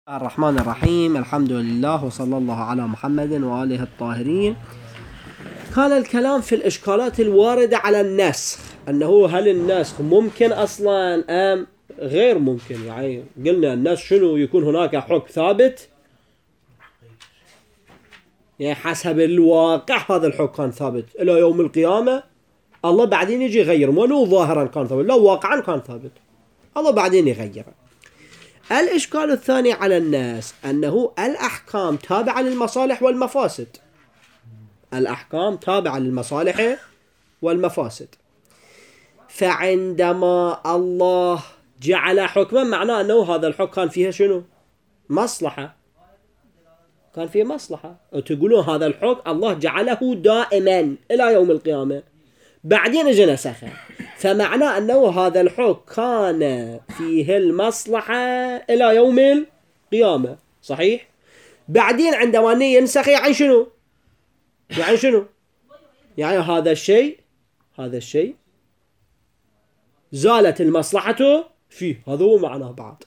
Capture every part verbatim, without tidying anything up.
الرحمن الرحيم. الحمد لله وصلى الله على محمد وآله الطاهرين. كان الكلام في الإشكالات الواردة على النسخ، أنه هل النسخ ممكن أصلا أم غير ممكن؟ يعني قلنا النسخ شنو؟ يكون هناك حكم ثابت، يعني حسب الواقع هذا الحكم كان ثابت إلى يوم القيامة، الله بعدين يجي يغير، مو ظاهرا كان ثابت، لا واقعا كان ثابت، الله بعدين يغيره. الإشكال الثاني على الناس أنه الأحكام تابعة للمصالح والمفاسد، الأحكام تابعة للمصالح والمفاسد، فعندما الله جعل حكما معناه أنه هذا الحكم كان فيها شنو؟ مصلحة، كان فيه مصلحة، وتقولون هذا الحكم الله جعله دائما إلى يوم القيامة، بعدين اجى نسخه، فمعناه أنه هذا الحكم كان فيه المصلحة إلى يوم القيامة، صحيح؟ بعدين عندما ينسخ يعني شنو؟ يعني شنو؟ يعني هذا الشيء هذا الشيء زالت المصلحة فيه، هذا هو معناه. بعد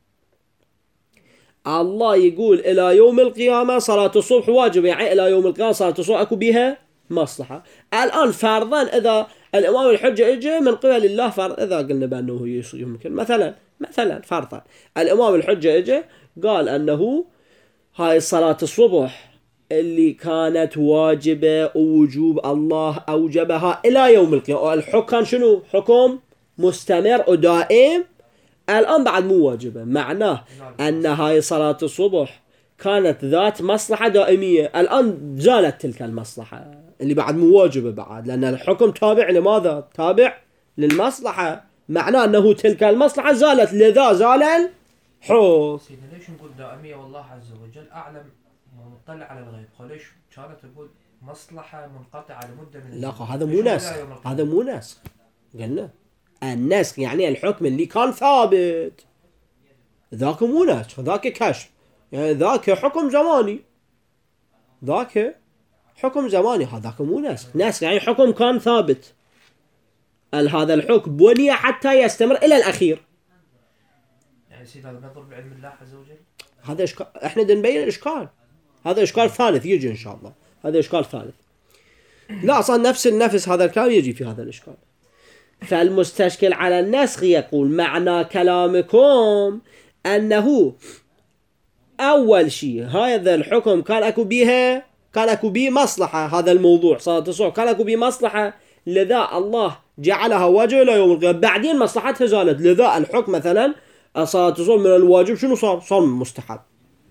الله يقول إلى يوم القيامة صلاة الصبح واجب، يعني إلى يوم القيامة صلاة الصبح أكو بها مصلحة. الآن فرضا إذا الإمام الحجة إجا من قبل الله، فرض إذا قلنا بأنه يمكن مثلا مثلا فرضا الإمام الحجة إجا قال أنه هاي صلاة الصبح اللي كانت واجبة ووجوب الله أوجبها إلى يوم القيامة، الحكم كان شنو؟ حكم مستمر ودائم، الآن بعد مو واجبة، معناه أن هاي صلاة الصبح كانت ذات مصلحة دائمية، الآن زالت تلك المصلحة اللي بعد مو واجبة بعد، لأن الحكم تابع لماذا؟ تابع للمصلحة، معناه أنه تلك المصلحة زالت، لذا زال الحكم. سيدنا ليش نقول دائمية والله عز وجل أعلم مطلع على الغيب؟ ليش كانت تقول مصلحة منقطعة لمدة من لا هذا مو نسخ، هذا مو نسخ، قلنا النسخ يعني الحكم اللي كان ثابت، ذاك مو نسخ، ذاك كشف، يعني ذاك حكم زماني، ذاك حكم زماني، هذاك مو نسخ. نسخ يعني حكم كان ثابت، هذا الحكم بني حتى يستمر إلى الأخير. يعني سيد هذا نضرب بعلم الله عز وجل، هذا إشكال، إحنا نبين الإشكال، هذا إشكال ثالث يجي إن شاء الله، هذا إشكال ثالث، لا أصلا نفس النفس هذا الكلام يجي في هذا الإشكال. فالمستشكل على النسخ يقول معنى كلامكم أنه أول شيء هذا الحكم كان أكو بيها كان أكو بيه مصلحة، هذا الموضوع صلاة الصبح كان أكو بيه مصلحة، لذا الله جعلها واجب إلى يوم القيامة، بعدين مصلحتها زالت، لذا الحكم مثلا صلاة الصبح من الواجب شنو صار؟ صار مستحب.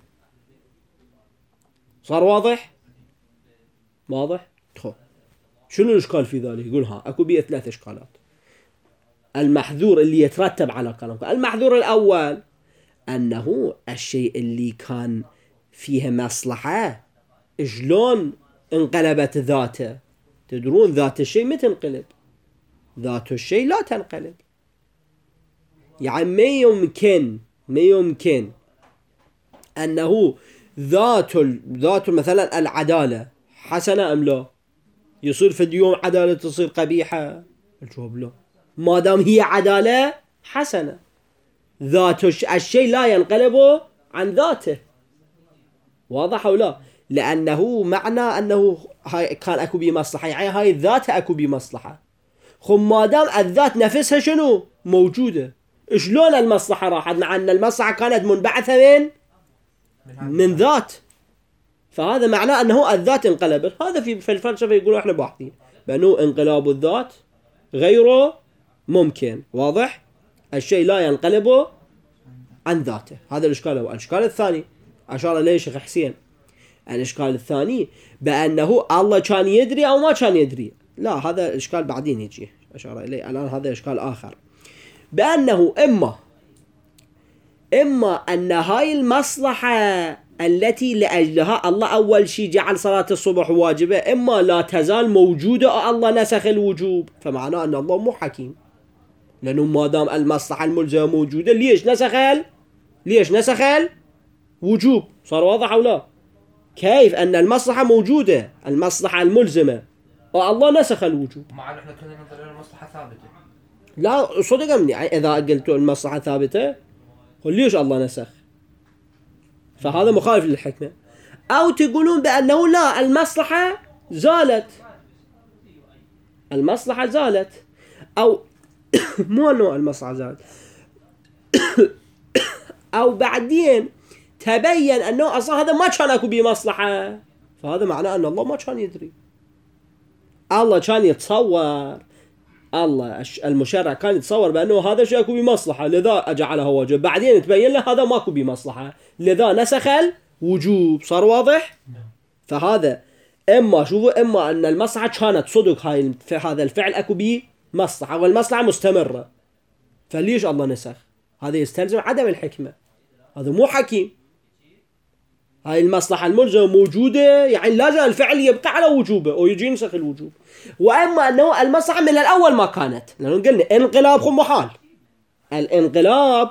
صار واضح؟ واضح؟ شنو الإشكال في ذلك؟ يقول ها أكو بيه ثلاث إشكالات. المحذور اللي يترتب على كلامك، المحذور الأول أنه الشيء اللي كان فيه مصلحة شلون انقلبت ذاته؟ تدرون ذات الشيء ما تنقلب، ذات الشيء لا تنقلب، يعني ما يمكن ما يمكن أنه ذات ذات مثلا العدالة حسنة أم لا؟ يصير في اليوم عدالة تصير قبيحة؟ الجواب لا، ما دام هي عدالة حسنة، ذات الشيء لا ينقلب عن ذاته، واضح أو لا؟ لأنه معنى أنه هاي كان أكو بي مصلحة، يعني هاي الذات أكو بي مصلحة، خب ما دام الذات نفسها شنو موجودة، شلون المصلحة راحت مع أن المصلحة كانت منبعثة من من ذات؟ فهذا معناه أنه الذات انقلبت. هذا في في الفلسفة يقولوا إحنا باحثين بأنه انقلاب الذات غير ممكن، واضح؟ الشيء لا ينقلب عن ذاته، هذا الإشكال الأول. الإشكال الثاني أشار إليه شيخ حسين، الإشكال الثاني بأنه الله كان يدري أو ما كان يدري، لا هذا الإشكال بعدين يجي أشار إليه، الآن هذا إشكال آخر، بأنه إما إما أن هاي المصلحة التي لأجلها الله أول شيء جعل صلاة الصبح واجبة إما لا تزال موجودة، الله نسخ الوجوب، فمعناه أن الله مو حكيم، لأنه ما دام المصلحة الملزمة موجودة ليش نسخ ليش نسخ الوجوب؟ صار واضح أو لا؟ كيف أن المصلحة موجودة، المصلحة الملزمة، والله نسخ الوجوب، مع أن إحنا كنا ننظر المصلحة ثابتة. لا صدق مني، إذا قلت المصلحة ثابتة قل ليش الله نسخ؟ فهذا مخالف للحكمة. أو تقولون بأنه لا، المصلحة زالت، المصلحة زالت، أو مو أنه المصلحة زالت أو بعدين تبين أنه أصلا هذا ما كان أكو بمصلحة، فهذا معناه أن الله ما كان يدري. الله كان يتصور، الله المشرع كان يتصور بأنه هذا شيء أكو بمصلحة لذا أجعله واجب، بعدين تبين له هذا ماكو بمصلحة لذا نسخ الوجوب. صار واضح؟ فهذا إما شوفوا إما أن المصلحة كانت صدق هاي هذا الفعل أكو بمصلحة والمصلحة مستمرة، فليش الله نسخ؟ هذا يستلزم عدم الحكمة، هذا مو حكيم. هاي المصلحة الملزمة موجودة يعني لازم الفعل يبقى على وجوبه ويجي ينسخ الوجوب. وأما أنه المصلحة من الأول ما كانت، لأنه قلنا انقلاب خو محال، الانقلاب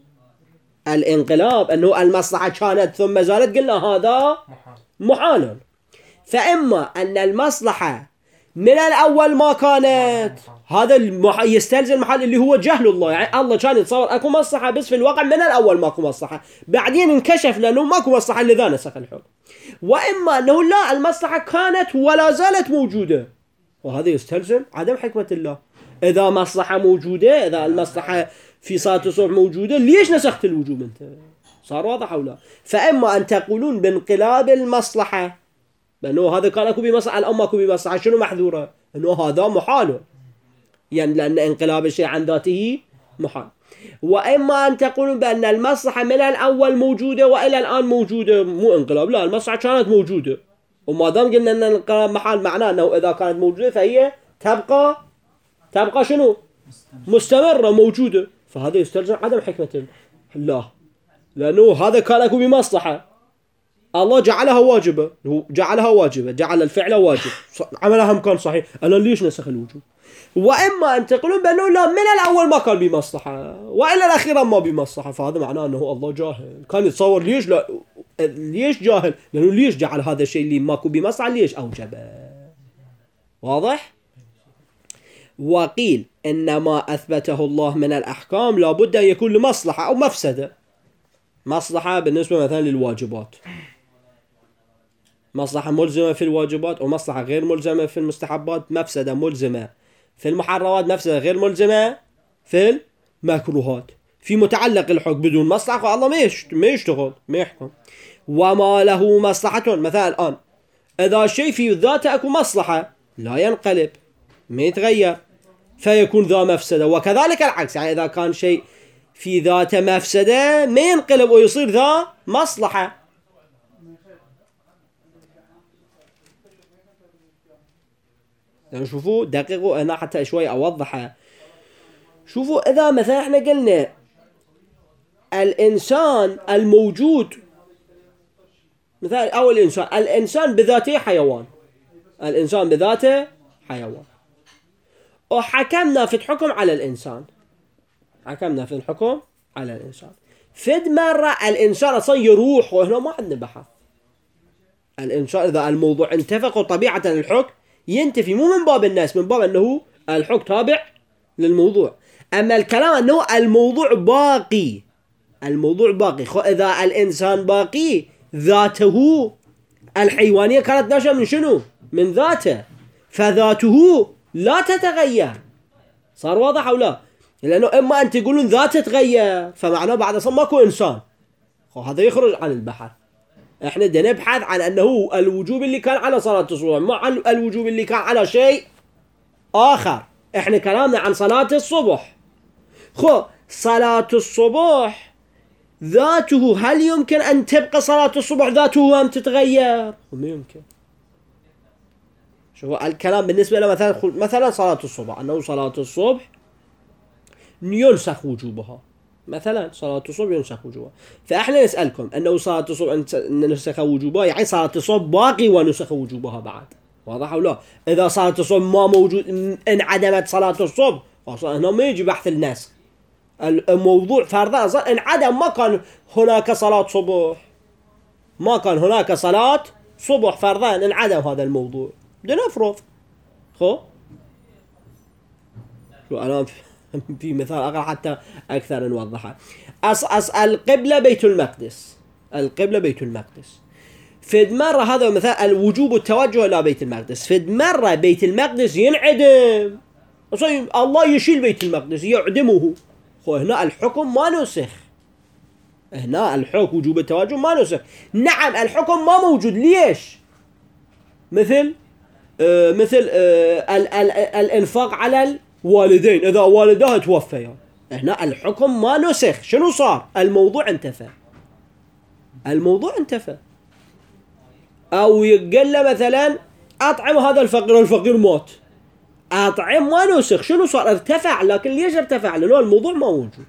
الانقلاب أنه المصلحة كانت ثم زالت، قلنا هذا محال. فإما أن المصلحة من الأول ما كانت، هذا المح... يستلزم المحال اللي هو جهل الله، يعني الله كان يتصور أكو مصلحة بس في الواقع من الأول ماكو مصلحة، بعدين انكشف لأنه ماكو مصلحة لذا نسخ الحكم. وإما أنه لا، المصلحة كانت ولا زالت موجودة، وهذا يستلزم عدم حكمة الله. إذا مصلحة موجودة، إذا المصلحة في صلاة الصبح موجودة، ليش نسخت الوجوب أنت؟ صار واضح أو لا؟ فإما أن تقولون بانقلاب المصلحة بأنه هذا كان أكو بمصلحة الأم أكو بمصلحة، شنو محذورة؟ أنه هذا محال، يعني لأن انقلاب الشيء عن ذاته محال. وإما أن تقولون بأن المصلحة من الأول موجودة وإلى الآن موجودة، مو انقلاب، لا المصلحة كانت موجودة، وما دام قلنا أن الانقلاب محال معناه أنه إذا كانت موجودة فهي تبقى تبقى شنو؟ مستمرة موجودة، فهذا يستلزم عدم حكمة الله، لأنه هذا كان أكو بمصلحة، الله جعلها واجبة، جعلها واجبة، جعل الفعل واجب، عملها هم كان صحيح، أنا ليش نسخ الوجوب؟ وإما أن تقولون بأنه لا، من الأول ما كان بمصلحة وإلى الأخير ما بمصلحة، فهذا معناه أنه الله جاهل، كان يتصور ليش لا، ليش جاهل؟ لأنه ليش جعل هذا الشيء اللي ماكو بمصلحة ليش أوجبه؟ واضح؟ وقيل إنما أثبته الله من الأحكام لابد أن يكون لمصلحة أو مفسدة. مصلحة بالنسبة مثلا للواجبات، مصلحة ملزمة في الواجبات ومصلحة غير ملزمة في المستحبات، مفسدة ملزمة في المحرمات، مفسدة غير ملزمة في المكروهات. في متعلق الحكم بدون مصلحة الله ما يشتغل ما يحكم. وما له مصلحة، مثلا الآن إذا شيء في ذاته أكو مصلحة لا ينقلب ما يتغير فيكون ذا مفسدة، وكذلك العكس، يعني إذا كان شيء في ذاته مفسدة ما ينقلب ويصير ذا مصلحة. يعني شوفوا دقيقوا أنا حتى شوي أوضحها. شوفوا إذا مثلا إحنا قلنا الإنسان الموجود مثلا أو الإنسان الإنسان بذاته حيوان، الإنسان بذاته حيوان، وحكمنا في الحكم على الإنسان، حكمنا في الحكم على الإنسان فد مرة الإنسان أصلا يروح، وهنا ما عندنا بحث. الإنسان إذا الموضوع انتفق طبيعة الحكم ينتفي، مو من باب الناس، من باب أنه الحكم تابع للموضوع. أما الكلام أنه الموضوع باقي، الموضوع باقي، خو إذا الإنسان باقي ذاته الحيوانية كانت ناشئة من شنو؟ من ذاته، فذاته لا تتغير. صار واضح أو لا؟ لأنه إما أن تقولون ذاته تغير فمعناه بعد أصلا ماكو إنسان، هذا يخرج عن البحث. إحنا بدنا نبحث عن أنه الوجوب اللي كان على صلاة الصبح مع الوجوب اللي كان على شيء آخر. إحنا كلامنا عن صلاة الصبح، خو صلاة الصبح ذاته هل يمكن أن تبقى صلاة الصبح ذاته أم تتغير؟ ما يمكن. شوفوا الكلام بالنسبة له مثلا مثلا صلاة الصبح، أنه صلاة الصبح ينسخ وجوبها، مثلا صلاة الصبح ينسخ وجوبها، فإحنا نسألكم أنه صلاة الصبح نسخ وجوبها، يعني صلاة الصبح باقي ونسخ وجوبها بعد. واضح أو لا؟ إذا صلاة الصبح ما موجود انعدمت صلاة الصبح، أصلا هنا ما يجي بحث الناس، الموضوع فرضا أصلا انعدم، ما كان هناك صلاة صبح، ما كان هناك صلاة صبح فرضا انعدم هذا الموضوع. بدنا نفرض خو شو أنا في مثال آخر حتى أكثر نوضحها. أس أس القبلة بيت المقدس، القبلة بيت المقدس. فد مرة هذا مثال الوجوب التوجه إلى بيت المقدس. فد مرة بيت المقدس ينعدم، الله يشيل بيت المقدس يعدمه، هنا الحكم ما نسخ، هنا الحكم وجوب التوجه ما نسخ. نعم الحكم ما موجود. ليش؟ مثل آه مثل آه ال ال الانفاق على الوالدين إذا والداه توفيا، هنا الحكم ما نسخ. شنو صار؟ الموضوع انتفى، الموضوع انتفى. أو يقول له مثلا أطعم هذا الفقير، الفقير مات، أطعم ما نسخ. شنو صار؟ ارتفع. لكن ليش ارتفع؟ لأنه الموضوع ما موجود.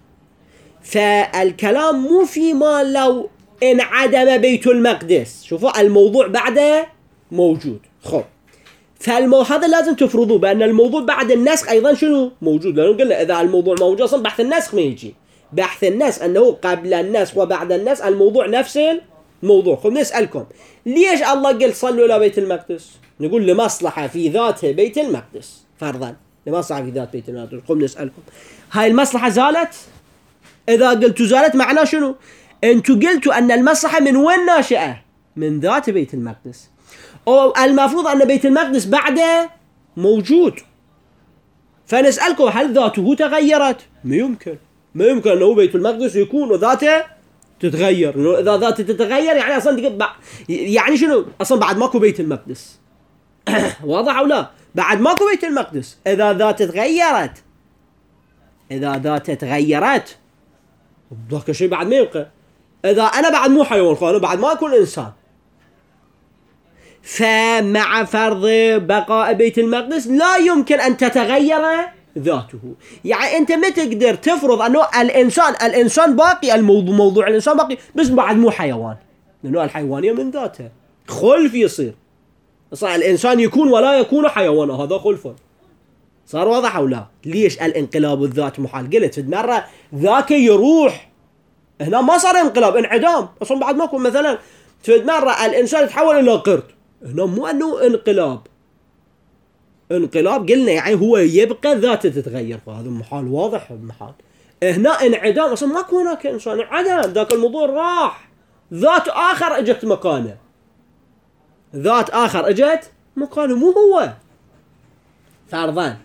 فالكلام مو فيما لو انعدم بيت المقدس، شوفوا الموضوع بعده موجود. خب فالمو هذا لازم تفرضوه بأن الموضوع بعد النسخ أيضا شنو موجود، لأنه قلنا إذا الموضوع موجود أصلا بحث النسخ ما يجي. بحث النسخ أنه قبل النسخ وبعد النسخ الموضوع نفس الموضوع. خب نسألكم ليش الله قال صلوا إلى بيت المقدس؟ نقول لمصلحة في ذاته بيت المقدس، فرضا لمصلحة في ذات بيت المقدس. خب نسألكم هاي المصلحة زالت؟ إذا قلتوا زالت معناه شنو؟ أنتوا قلتوا أن المصلحة من وين ناشئة؟ من ذات بيت المقدس. أو المفروض أن بيت المقدس بعده موجود. فنسألكم هل ذاته تغيرت؟ ما يمكن، ما يمكن أنه بيت المقدس يكون وذاته تتغير. لأنه إذا ذاته تتغير يعني أصلا يعني شنو؟ أصلا بعد ماكو بيت المقدس. واضح أو لا؟ بعد ماكو بيت المقدس. إذا ذاته تغيرت، إذا ذاته تغيرت ذاك الشيء بعد ما يبقى. إذا أنا بعد مو حيوان، أنا بعد ما أكون إنسان. فمع فرض بقاء بيت المقدس لا يمكن أن تتغير ذاته. يعني أنت ما تقدر تفرض أنه الإنسان الإنسان باقي، الموضوع موضوع الإنسان باقي بس بعد مو حيوان، لأنه الحيوانية من ذاته خلف يصير. صار الإنسان يكون ولا يكون حيوانا، هذا خلف. صار واضح أو لا؟ ليش الانقلاب الذات محال؟ قلت في مرة ذاك يروح، هنا ما صار انقلاب، انعدام أصلا بعد ما يكون. مثلا في مرة الإنسان يتحول إلى قرد، هنا مو أنه انقلاب. انقلاب قلنا يعني هو يبقى ذاته تتغير، فهذا محال، واضح محال. هنا انعدام أصلا ما كون هناك إنسان، انعدم، ذاك الموضوع راح، ذات آخر اجت مكانه، ذات آخر اجت مكانه مو هو. فرضا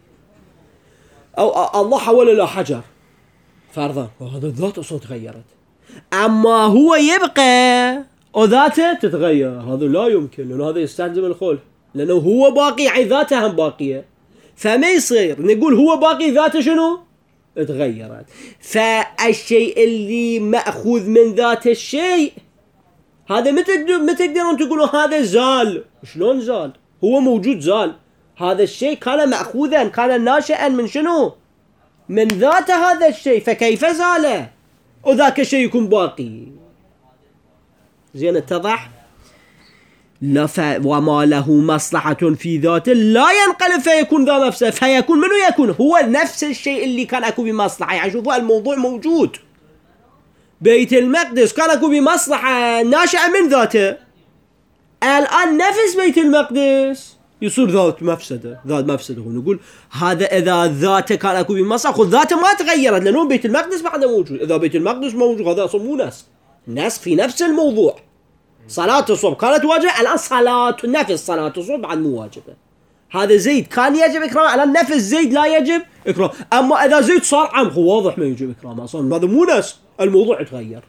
أو الله حول إلى حجر، فرضا وهذا الذات أصلا تغيرت، أما هو يبقى وذاته تتغير، هذا لا يمكن، لأنه هذا يستلزم الخلف، لأنه هو باقي يعني ذاته هم باقية. فما يصير نقول هو باقي ذاته شنو؟ تغيرت. فالشيء اللي مأخوذ من ذات الشيء هذا ما تقدر ما تقدرون تقولوا هذا زال. شلون زال؟ هو موجود زال. هذا الشيء كان مأخوذا، كان ناشئا من شنو؟ من ذات هذا الشيء، فكيف زال وذاك الشيء يكون باقي؟ زين اتضح؟ لا ف... وما له مصلحة في ذاته لا ينقلب فيكون ذا نفسه، فيكون منه يكون هو نفس الشيء اللي كان أكو بمصلحة. يعني شوفوا الموضوع موجود، بيت المقدس كان أكو بمصلحة ناشئة من ذاته، الآن نفس بيت المقدس يصير ذات مفسدة، ذات مفسدة. ونقول هذا إذا ذاته كان أكو بمصلحة، خذ ذاته ما تغيرت لأنه بيت المقدس بعده موجود. إذا بيت المقدس موجود هذا أصلا مو نسخ، نسخ في نفس الموضوع. صلاة الصبح كانت واجبة، الآن صلاة نفس صلاة الصبح بعد مو واجبة. هذا زيد كان يجب إكرامه، الآن نفس زيد لا يجب إكرام. أما إذا زيد صار عمق واضح ما يجب إكرامه أصلا، هذا مو نسخ، الموضوع يتغير.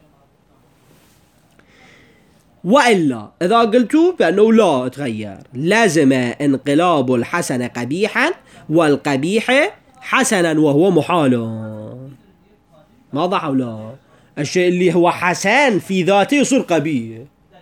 وإلا إذا قلتوا بأنه لا تغير لازم انقلاب الحسن قبيحا والقبيح حسنا وهو محال. واضح أو لا؟ الشيء اللي هو حسن في ذاته يصير قبيح.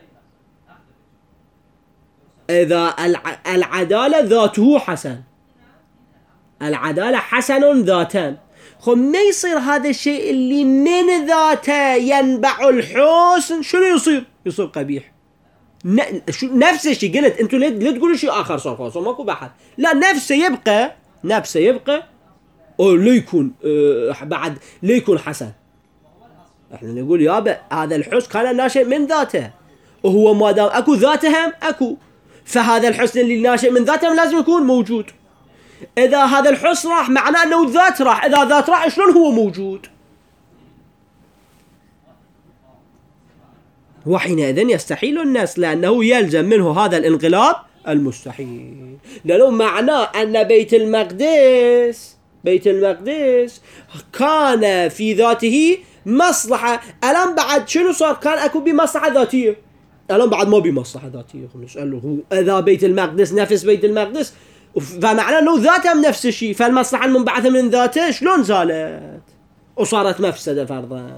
إذا العدالة ذاته حسن، العدالة حسن ذاتان، خب ما يصير هذا الشيء اللي من ذاته ينبع الحسن شنو يصير؟ يصير قبيح. نفس الشيء قلت انتوا ليه تقولوا شيء آخر صار خلاص ماكو بحث، لا نفسه يبقى، نفسه يبقى أو ليكون اه بعد ليكون حسن. احنا نقول يابا هذا الحسن كان ناشئ من ذاته، وهو ما دام اكو ذاتهم اكو، فهذا الحسن اللي ناشئ من ذاتهم لازم يكون موجود. إذا هذا الحسن راح معناه أنه الذات راح، إذا ذات راح شلون هو موجود؟ وحينئذ يستحيل النسخ لأنه يلزم منه هذا الانقلاب المستحيل، لأنه معناه أن بيت المقدس بيت المقدس كان في ذاته مصلحة. الآن بعد شنو صار؟ كان أكو بمصلحة ذاتية، الآن بعد ما بمصلحة ذاتية. نسأله هو إذا بيت المقدس نفس بيت المقدس فمعناه أنه ذاته نفس الشيء، فالمصلحة المنبعثة من ذاته شلون زالت وصارت مفسدة فرضا؟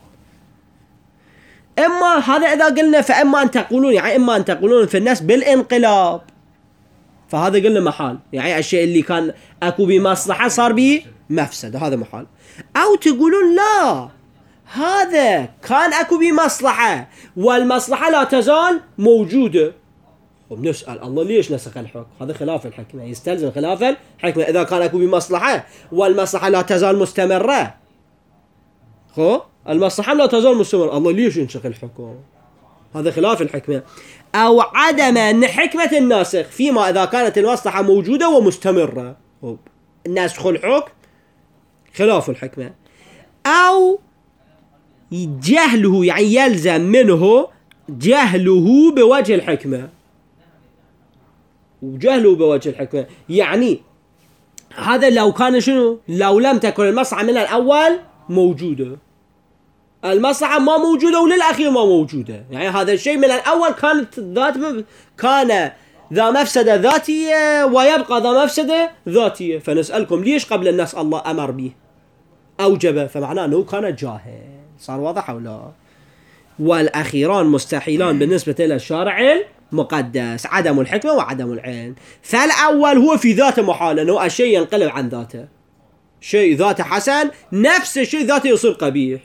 إما هذا إذا قلنا فإما أن تقولون يعني إما أن تقولون في الناس بالانقلاب، فهذا قلنا محال، يعني الشيء اللي كان أكو بمصلحة صار به مفسدة، هذا محال. أو تقولون لا، هذا كان أكو بمصلحة والمصلحة لا تزال موجودة. وبنسأل الله ليش نسخ الحكم؟ هذا خلاف الحكمة، يستلزم خلاف الحكمة. إذا كان أكو بمصلحة والمصلحة لا تزال مستمرة، خو المصلحة لا تزال مستمرة، الله ليش ينسخ الحكم؟ هذا خلاف الحكمة. أو عدم حكمة الناسخ فيما إذا كانت المصلحة موجودة ومستمرة، نسخ الحكم خلاف الحكمة. أو جهله، يعني يلزم منه جهله بوجه الحكمة، وجهله بوجه الحكمة يعني هذا لو كان شنو؟ لو لم تكن المصلحة من الأول موجودة، المصلحة ما موجودة وللأخير ما موجودة، يعني هذا الشيء من الأول كانت ذات كان ذا مفسدة ذاتية ويبقى ذا مفسدة ذاتية. فنسألكم ليش قبل الناس الله أمر به أوجب؟ فمعناه أنه كان جاهل. صار واضح أو لا؟ والأخيران مستحيلان بالنسبة إلى الشارع المقدس، عدم الحكمة وعدم العلم. فالأول هو في ذاته محال، أنه الشيء ينقلب عن ذاته، شيء ذاته حسن نفس الشيء ذاته يصير قبيح.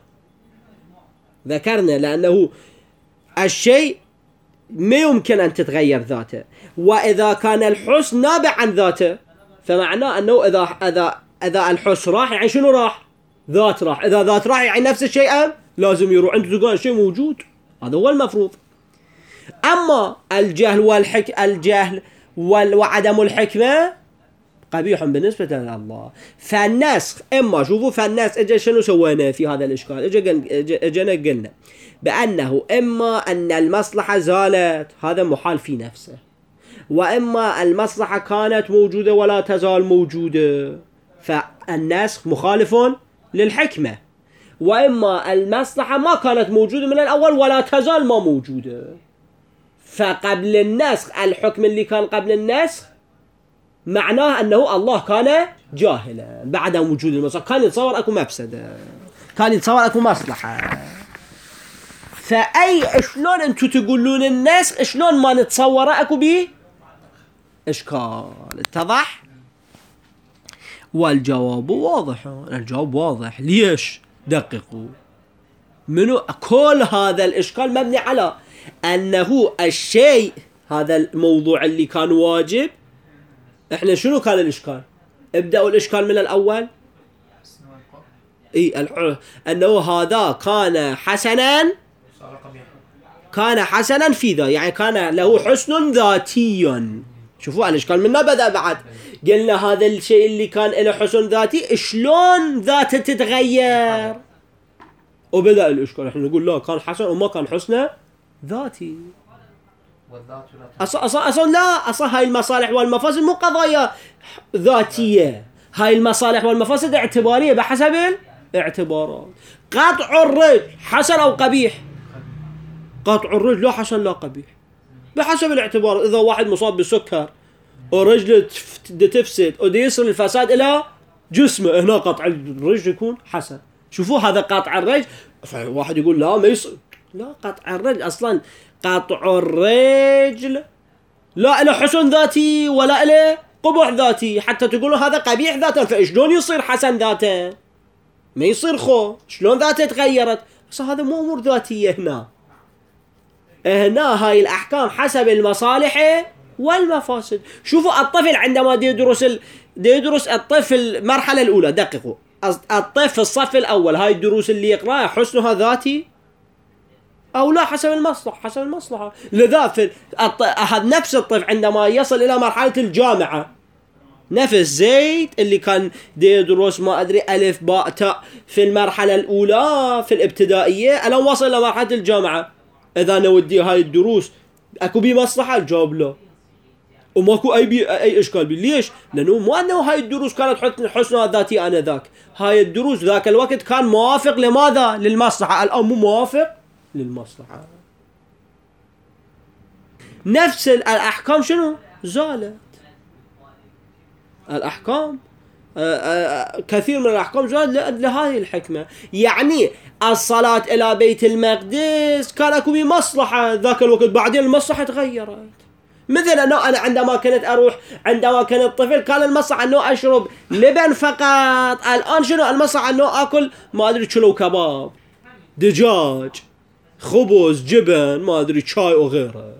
ذكرنا لأنه الشيء ما يمكن أن تتغير ذاته، وإذا كان الحسن نابع عن ذاته فمعناه أنه إذا إذا إذا الحسن راح يعني شنو راح؟ ذات راح. إذا ذات راح يعني نفس الشيء أم لازم يروح. أنت تقول الشيء موجود، هذا هو المفروض. أما الجهل والحك الجهل وعدم الحكمة قبيح بالنسبة لله. فالنسخ إما شوفوا، فالناس إجا شنو سوينا في هذا الإشكال؟ إجا إجانا قلنا بأنه إما أن المصلحة زالت، هذا محال في نفسه، وإما المصلحة كانت موجودة ولا تزال موجودة، فالنسخ مخالف للحكمة. وإما المصلحة ما كانت موجودة من الأول ولا تزال ما موجودة، فقبل النسخ الحكم اللي كان قبل النسخ معناه أنه الله كان جاهلا بعد وجود المصلحة، كان يتصور أكو مفسدة، كان يتصور أكو مصلحة. فأي شلون أنتوا تقولون النسخ شلون ما نتصوره أكو بيه إشكال؟ اتضح؟ والجواب واضح، الجواب واضح. ليش؟ دققوا، منو كل هذا الإشكال مبني على أنه الشيء هذا الموضوع اللي كان واجب. احنا شنو كان الإشكال؟ ابدأوا الإشكال من الأول. اي الح... أنه هذا كان حسنا، كان حسنا في ذا، يعني كان له حسن ذاتي. شوفوا الإشكال منا بدأ بعد. قلنا هذا الشيء اللي كان له حسن ذاتي شلون ذاته تتغير؟ وبدأ الإشكال احنا نقول لا كان حسن وما كان حسن ذاتي. أصلا أصلا أصلا لا أصلا هاي المصالح والمفاسد مو قضايا ذاتية، هاي المصالح والمفاسد اعتبارية بحسب الاعتبارات. قطع الرجل حسن أو قبيح؟ قطع الرجل لا حسن لا قبيح بحسب الاعتبار. إذا واحد مصاب بالسكر ورجله تفسد ودي يصل الفساد إلى جسمه، هنا قطع الرجل يكون حسن. شوفوا هذا قطع الرجل، فواحد يقول لا ما يصل، لا قطع الرجل أصلا قطع الرجل لا له حسن ذاتي ولا له قبح ذاتي، حتى تقولوا هذا قبيح ذاته، فشلون يصير حسن ذاته؟ ما يصير خو، شلون ذاته تغيرت؟ بس هذا مو أمور ذاتية. هنا هنا هاي الأحكام حسب المصالح والمفاسد. شوفوا الطفل عندما يدرس ال... يدرس الطفل المرحلة الأولى، دققوا الطفل في الصف الأول هاي الدروس اللي يقرأها حسنها ذاتي أو لا؟ حسب المصلحة، حسب المصلحة. لذا في الط... أحد نفس الطفل عندما يصل إلى مرحلة الجامعة، نفس زيد اللي كان يدرس ما أدري ألف باء تاء في المرحلة الأولى في الابتدائية، الآن وصل إلى مرحلة الجامعة إذا نودي هاي الدروس أكو بي مصلحة؟ الجواب لا، وماكو أي بي أي إشكال بي. ليش؟ لأنه مو أنه هاي الدروس كانت حسنها الذاتي أنا ذاك، هاي الدروس ذاك الوقت كان موافق لماذا؟ للمصلحة. الآن مو موافق للمصلحة. نفس الأحكام شنو؟ زالت الأحكام. آآ آآ كثير من الأحكام زالت لهذه الحكمة. يعني الصلاة إلى بيت المقدس كان أكو بي مصلحة ذاك الوقت، بعدين المصلحة تغيرت. مثل أنه أنا عندما كنت أروح عندما كنت طفل كان المصلحة أنه أشرب لبن فقط، الآن شنو المصلحة؟ أنه أكل ما أدري شلو كباب، دجاج، خبز، جبن، ما أدري شاي وغيره.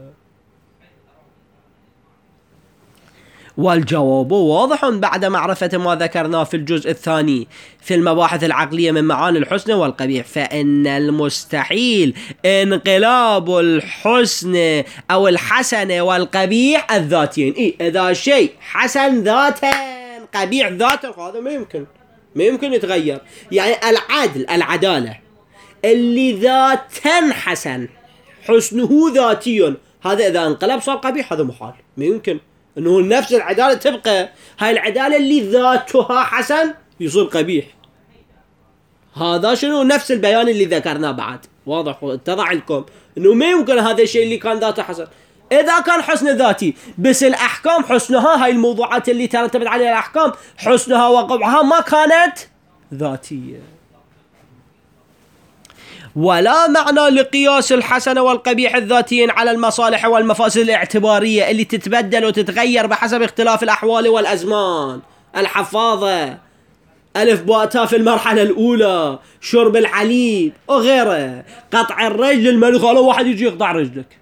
والجواب واضح بعد معرفة ما ذكرناه في الجزء الثاني في المباحث العقلية من معاني الحسن والقبيح، فإن المستحيل انقلاب الحسن أو الحسن والقبيح الذاتيين. إيه إذا شيء حسن ذاتا قبيح ذاتا هذا ما يمكن ما يمكن يتغير. يعني العدل العدالة اللي ذاتا حسن حسنه ذاتي، هذا إذا انقلب صار قبيح، هذا محال، ما يمكن انه نفس العدالة تبقى. هاي العدالة اللي ذاتها حسن يصير قبيح. هذا شنو؟ نفس البيان اللي ذكرناه بعد. واضح اتضح لكم انه ما يمكن هذا الشيء اللي كان ذاته حسن. اذا كان حسن ذاتي بس الاحكام حسنها، هاي الموضوعات اللي ترتبط عليها الاحكام حسنها وقبحها ما كانت ذاتية. ولا معنى لقياس الحسن والقبيح الذاتيين على المصالح والمفاسد الاعتبارية اللي تتبدل وتتغير بحسب اختلاف الأحوال والأزمان. الحفاظة، ألف باء تاء في المرحلة الأولى، شرب الحليب وغيره، قطع الرجل الملك، لو واحد يجي يقطع رجلك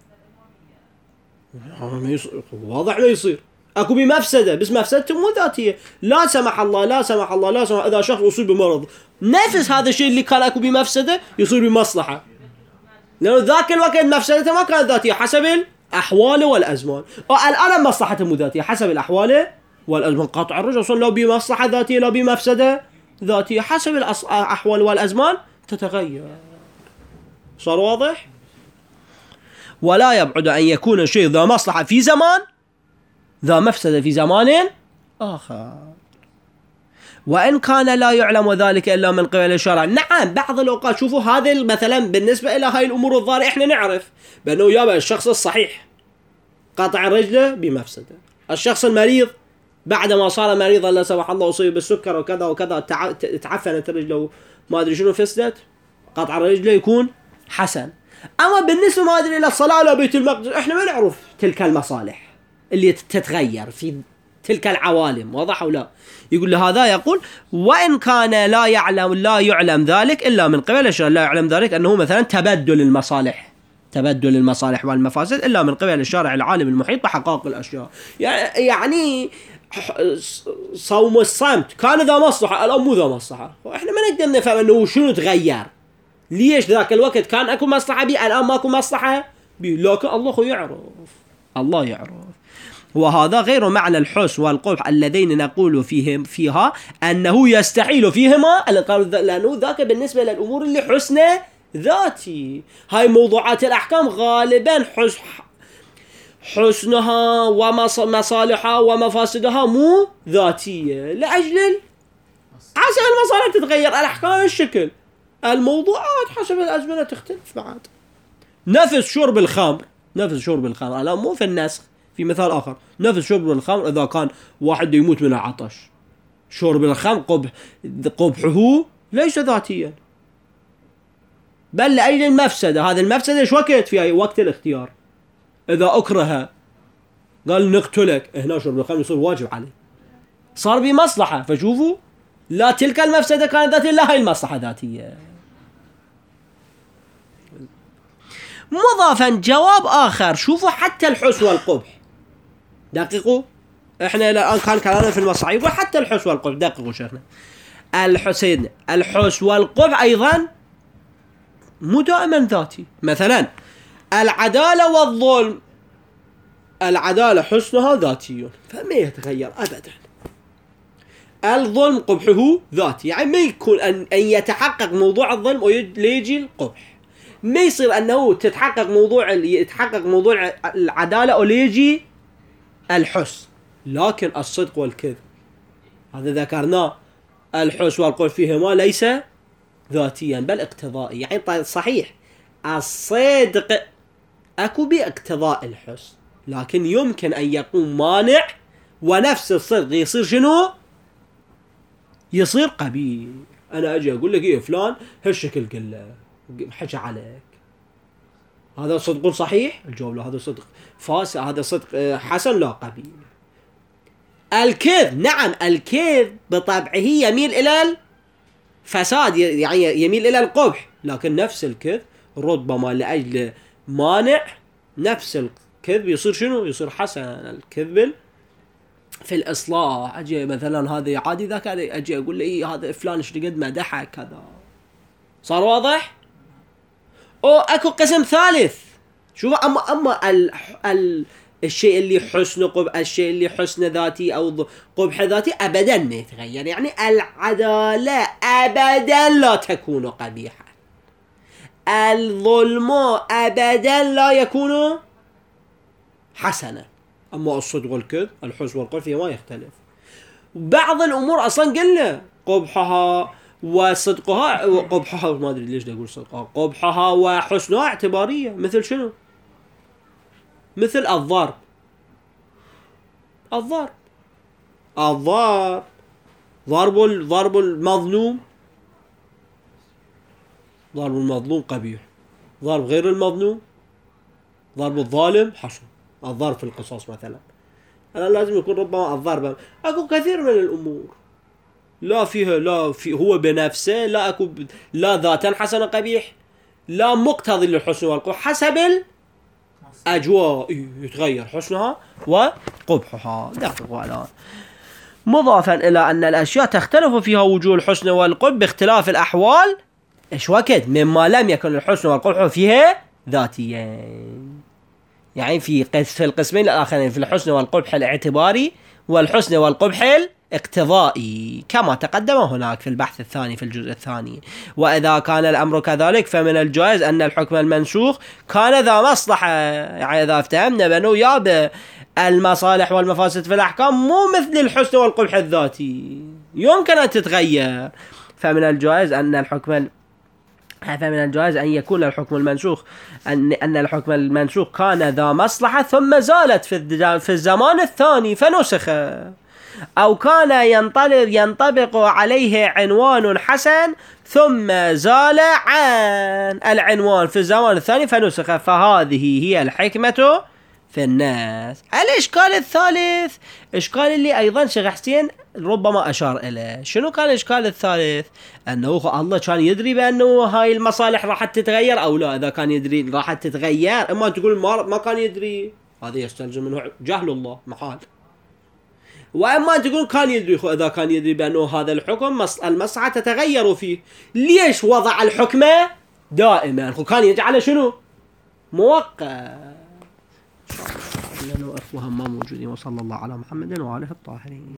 واضح ما يصير. اكو بمفسده بس مفسدته مو ذاتيه، لا سمح الله لا سمح الله لا سمح اذا شخص اصيب بمرض نفس هذا الشيء اللي كان اكو بمفسده يصير بمصلحه، لانه ذاك الوقت مفسدته ما كانت ذاتيه حسب الاحوال والازمان. والان مصلحته مو ذاتيه حسب الاحوال والازمان. قطع الرجل اصلا لو بمصلحه ذاتيه لو بمفسده ذاتيه، حسب الاحوال والازمان تتغير. صار واضح؟ ولا يبعد ان يكون شيء ذا مصلحه في زمان ذا مفسدة في زمان آخر، وإن كان لا يعلم ذلك إلا من قبل الشرع. نعم بعض الأوقات شوفوا هذا مثلا بالنسبة إلى هاي الأمور الظاهرة إحنا نعرف بأنه يابا الشخص الصحيح قطع رجله بمفسدة، الشخص المريض بعد ما صار مريضا لا سمح الله أصيب بالسكر وكذا وكذا تعفنت رجله ما أدري شنو فسدت، قطع رجله يكون حسن. أما بالنسبة ما أدري إلى الصلاة إلى بيت المقدس إحنا ما نعرف تلك المصالح اللي تتغير في تلك العوالم. واضح أو لا؟ يقول لهذا يقول وإن كان لا يعلم لا يعلم ذلك إلا من قبل الشرع. لا يعلم ذلك أنه مثلا تبدل المصالح تبدل المصالح والمفاسد إلا من قبل الشارع العالم المحيط بحقائق الأشياء. يعني صوم الصمت كان ذا مصلحة الآن مو ذا مصلحة، وإحنا ما نقدر نفهم أنه شنو تغير، ليش ذاك الوقت كان أكو مصلحة بي الآن ماكو مصلحة بي، لكن الله يعرف الله يعرف. وهذا غير معنى الحسن والقبح اللذين نقول فيهم فيها أنه يستحيل فيهما، لأنه ذاك بالنسبة للأمور اللي حسنه ذاتي. هاي موضوعات الأحكام غالبا حسن حسنها ومصالحها ومفاسدها مو ذاتية، لأجل حسب المصالح تتغير، الأحكام الشكل، الموضوعات حسب الأزمنة تختلف بعد. نفس شرب الخمر نفس شرب الخمر لا مو في النسخ، في مثال آخر نفس شرب الخمر إذا كان واحد يموت من العطش، شرب الخمر قبح قبحه ليس ذاتيا بل لأجل المفسدة. هذا المفسدة إيش وقت؟ في وقت الاختيار. إذا أكره قال نقتلك، هنا شرب الخمر يصير واجب عليه، صار بمصلحة. فشوفوا لا تلك المفسدة كانت ذاتية لا هاي المصلحة ذاتية. مضافا جواب آخر، شوفوا حتى الحسن والقبح دقيقوا، احنا الآن كان كلامنا في المصاعب وحتى الحسن والقبح دقيقوا شيخنا. الحسن الحسن والقبح أيضا مو دائما ذاتي. مثلا العدالة والظلم، العدالة حسنها ذاتي فما يتغير أبدا، الظلم قبحه ذاتي، يعني ما يكون أن, أن يتحقق موضوع الظلم ويجي القبح. ما يصير أنه تتحقق موضوع يتحقق موضوع العدالة وليجي الحسن. لكن الصدق والكذب هذا ذكرناه، الحسن والقبح فيهما ليس ذاتيا بل اقتضائي. يعني صحيح الصدق أكو باقتضاء الحسن، لكن يمكن أن يكون مانع ونفس الصدق يصير شنو؟ يصير قبيح. أنا أجي أقول لك إيه فلان هالشكل قله حكى عليك، هذا صدق صحيح؟ الجواب لا، هذا صدق فاسد، هذا صدق حسن لا قبيح. الكذب نعم، الكذب بطبعه يميل إلى الفساد، يعني يميل إلى القبح، لكن نفس الكذب ربما لأجل مانع نفس الكذب يصير شنو؟ يصير حسن. الكذب في الإصلاح أجي مثلا هذا عادي ذاك أجي أقول له إيه هذا فلان إيش قد ما ضحك كذا، صار واضح؟ أو أكو قسم ثالث، شوف أما أما ال ال الشيء اللي حسن قبح، الشيء اللي حسن ذاتي أو قبح ذاتي أبدا ما يتغير، يعني العدالة أبدا لا تكون قبيحة، الظلم أبدا لا يكون حسنا. أما الصدق والكذب الحسن والقبح فيما يختلف. بعض الأمور أصلا قلنا قبحها وصدقها وقبحها، ما أدري ليش أقول صدقها، قبحها وحسنها اعتبارية. مثل شنو؟ مثل الضرب. الضرب الضرب ضرب ضرب المظلوم، ضرب المظلوم قبيح، ضرب غير المظلوم، ضرب الظالم حسن. الضرب في القصاص مثلا، أنا لازم يكون ربما الضرب أكو كثير من الأمور لا فيها لا في هو بنفسه لا أكو لا ذاتا حسن قبيح، لا مقتضي للحسن والقبح، حسب الأجواء يتغير حسنها وقبحها. دقيقوا الآن. مضافا إلى أن الأشياء تختلف فيها وجوه الحسن والقبح باختلاف الأحوال، إيش وقت مما لم يكن الحسن والقبح فيها ذاتيين، يعني في في القسمين الآخرين، في الحسن والقبح الاعتباري والحسن والقبح الاقتضائي كما تقدم هناك في البحث الثاني في الجزء الثاني. وإذا كان الأمر كذلك فمن الجائز أن الحكم المنسوخ كان ذا مصلحة، يعني إذا افتهمنا بأنه ياب المصالح والمفاسد في الأحكام مو مثل الحسن والقبح الذاتي يمكن أن تتغير، فمن الجائز أن الحكم فمن الجائز أن يكون الحكم المنسوخ أن أن الحكم المنسوخ كان ذا مصلحة ثم زالت في في الزمان الثاني فنسخ، أو كان ينطبق ينطبق عليه عنوان حسن ثم زال عن العنوان في الزمان الثاني فنسخ، فهذه هي الحكمة في الناس. الإشكال الثالث إشكال اللي أيضا شيخ حسين ربما أشار إليه. شنو كان الإشكال الثالث؟ أنه الله كان يدري بأنه هاي المصالح راح تتغير أو لا. إذا كان يدري راح تتغير، أما تقول ما, ما كان يدري، هذا يستلزم منه جهل الله محال. وأما تقول كان يدري، إذا كان يدري بأنه هذا الحكم المصلحة تتغير فيه، ليش وضع الحكمة دائما؟ كان يجعل شنو؟ موقع. لأنه أخوها ما موجودين. وصلى الله على محمد وآله الطاهرين.